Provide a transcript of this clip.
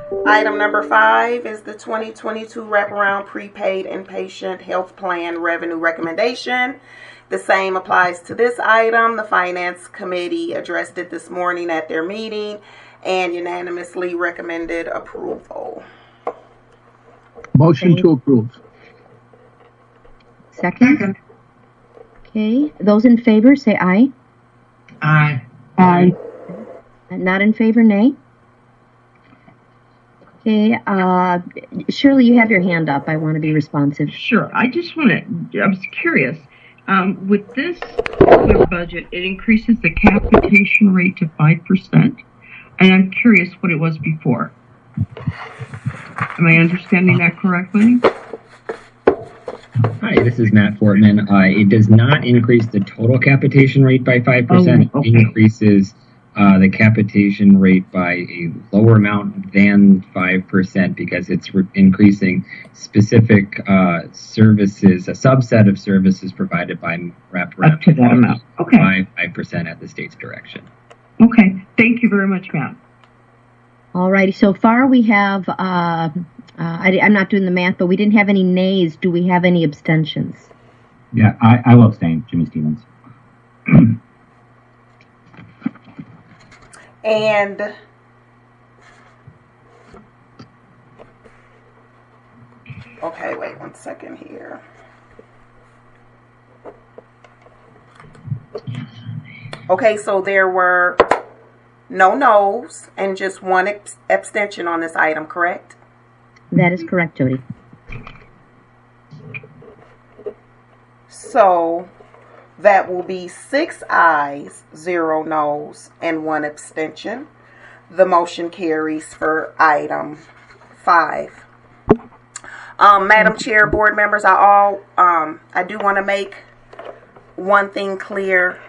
Item number 5 is the 2022 Wraparound Prepaid Inpatient Health Plan Revenue Recommendation. The same applies to this item. The Finance Committee addressed it this morning at their meeting and unanimously recommended approval. Motion to approve. Second. Okay. Those in favor say aye. Aye. Aye. Not in favor, nay. Okay. Shirley, you have your hand up. I want to be responsive. Sure. I was curious. With this budget, it increases the capitation rate to 5%. And I'm curious what it was before. Am I understanding that correctly? Hi, this is Matt Fortman. It does not increase the total capitation rate by 5%. Oh, okay. It increases the capitation rate by a lower amount than 5% because it's increasing specific services, a subset of services provided by wraparound up to that amount. Okay. By 5% at the state's direction. Okay. Thank you very much, Matt. All righty. So far we have, I'm not doing the math, but we didn't have any nays. Do we have any abstentions? Yeah, I will abstain, Jimmy Stevens. And okay, wait 1 second here. Okay, so there were no no's and just one abstention on this item, correct? That is correct, Jody. So that will be 6 ayes, 0 no's, and 1 abstention. The motion carries for item 5. Madam Chair, board members, I do want to make one thing clear.